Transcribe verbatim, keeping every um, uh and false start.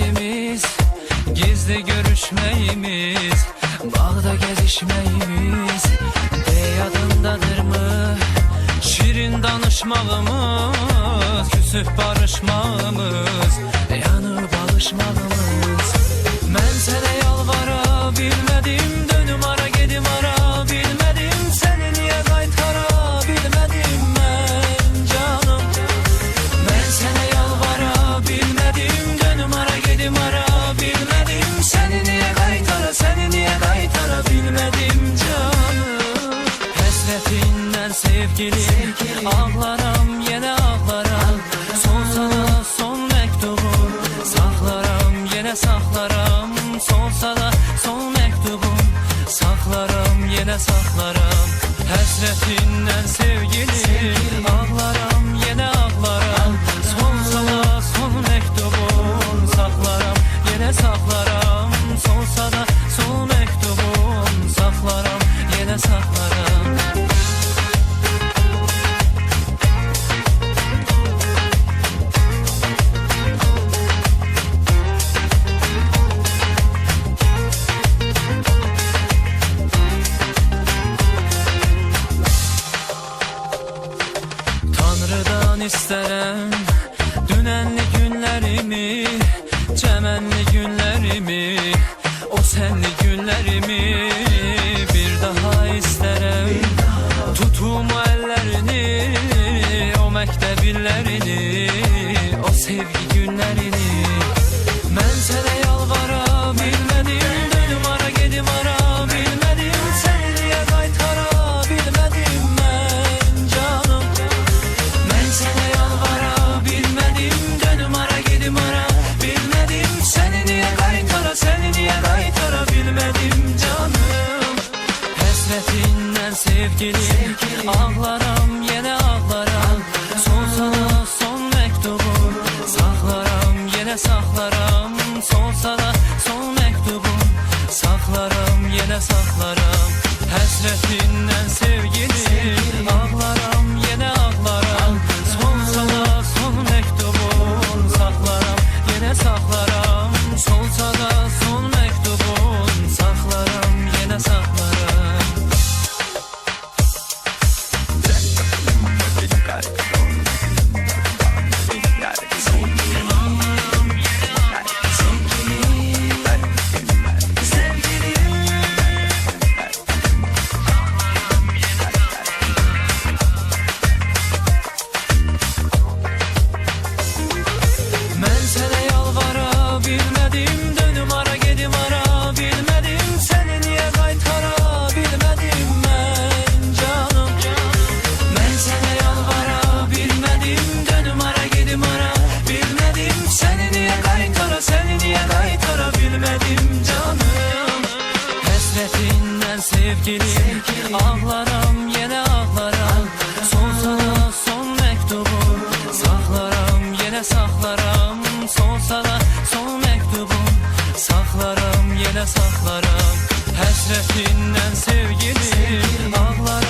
sevişmeyimiz, gizli görüşmeyimiz, bağda gezişmeyimiz de yadındadır mı? Şirin danışmağımız, küsüp barışmağımız, yanıp alışmağımız. Ben sana yalvara bilmedim, dönüm ara gedim ara bilmedim, seni niye kaytara bilmedim ben canım. Ben sana yalvara bilmedim, dönüm ara gedim ara bilmedim, seni niye kaytara, seni niye kaytara bilmedim canım. Hasretinden sevgilim, ağlarım yine ağlarım, son sana son mektubum, saklarım yine saklarım, son sana son mektubum, saklarım yine saklarım. Hasretinden sevgilim, ağlarım yine ağlarım, son sana son mektubum, saklarım yine saklarım, son sana son mektubum, saklarım yine saklarım. Tanrıdan isterim dünenli günlerimi, çemenli günlerimi, o senli günlerimi bir daha isterim. Tutum ellerini, o mektep illerini, o sevgi günlerini. Ben sana yalvara bilmedim, dönüm ara gedim ara bilmedim, seni niye kaytara bilmedim ben canım. Ben sana yalvara bilmedim, dönüm ara gedim ara bilmedim, seni niye kaytara, seni niye kaytara bilmedim canım. Hasretinden sevgilim, ağlarım yine ağlarım, son sana son mektubum, saklarım yine saklarım, son sana son mektubum, saklarım yine saklarım. Hasretinden sevgilim, ağlarım yine ağlarım, son sana son mektubum, saklarım yine saklarım, son sana son mektubum, saklarım yine saklarım. Ben sana yalvara bilmedim, dönüm ara gedim ara bilmedim, seni niye kaytara bilmedim ben canım. Ben sana yalvara bilmedim, dönüm ara gedim ara bilmedim, seni niye kaytara, seni niye kaytara bilmedim canım. Hasretinden sevgilim, ağlarım yine ağlarım, son sana son mektubum, saklarım yine saklarım, son sana son mektubum, saklarım yine saklarım. Hasretinden sevgilim, ağlarım